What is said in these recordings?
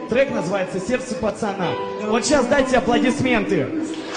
Трек называется «Сердце пацана». Вот сейчас дайте аплодисменты.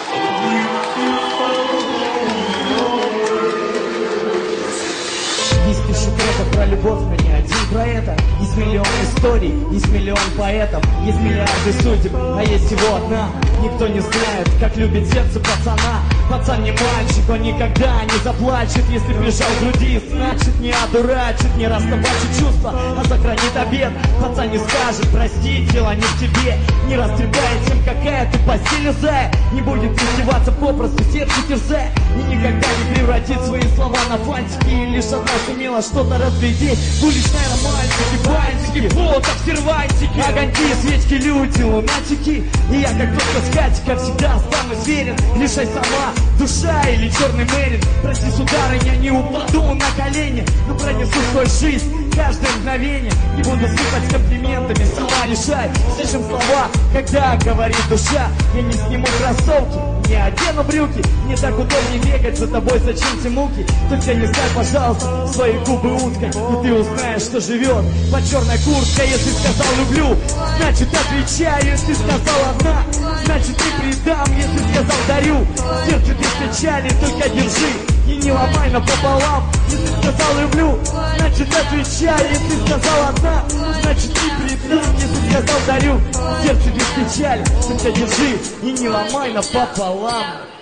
Есть тысячи треков про любовь, но не один про это. Есть миллион историй, есть миллион поэтов, есть миллиарды судеб, а есть всего одна. Никто не знает, как любит сердце пацана. Пацан не мальчик, он никогда не заплачет, если прижал к груди, значит не одурачит, не растопачит чувства, а сохранит обет. Пацан не скажет, прости, дело не в тебе, не растрепает тем, какая ты постель зая, не будет издеваться попросту, сердце терзая, и никогда не превратит свои слова на фантики, и лишь одна сумела что-то разглядеть. Уличная романтики, бантики, фото, сервантики, огоньки, свечки, люди, лунатики. И я, как только скатика, всегда останусь верен. Решай сама, душа или черный мерин. Прости, сударыня, не упаду на колени, но пронесу свою жизнь каждое мгновение. Не буду сыпать комплиментами, сама решай. Слышим слова, когда говорит душа. Я не сниму кроссовки, не одену брюки. Мне так удобнее бегать за тобой, зачем те муки? Только не дай, пожалуйста, свои губы уткой, и ты узнаешь, что живет под черной курткой. Если сказал люблю, значит отвечаю. Если сказал одна, значит не предам. Если сказал дарю, сердце без печали, только держи и не ломай напополам. Если сказал люблю, значит отвечай. Если сказал одна, значит не предам. Если сказал дарю, сердце без печали, только держи и не ломай напополам.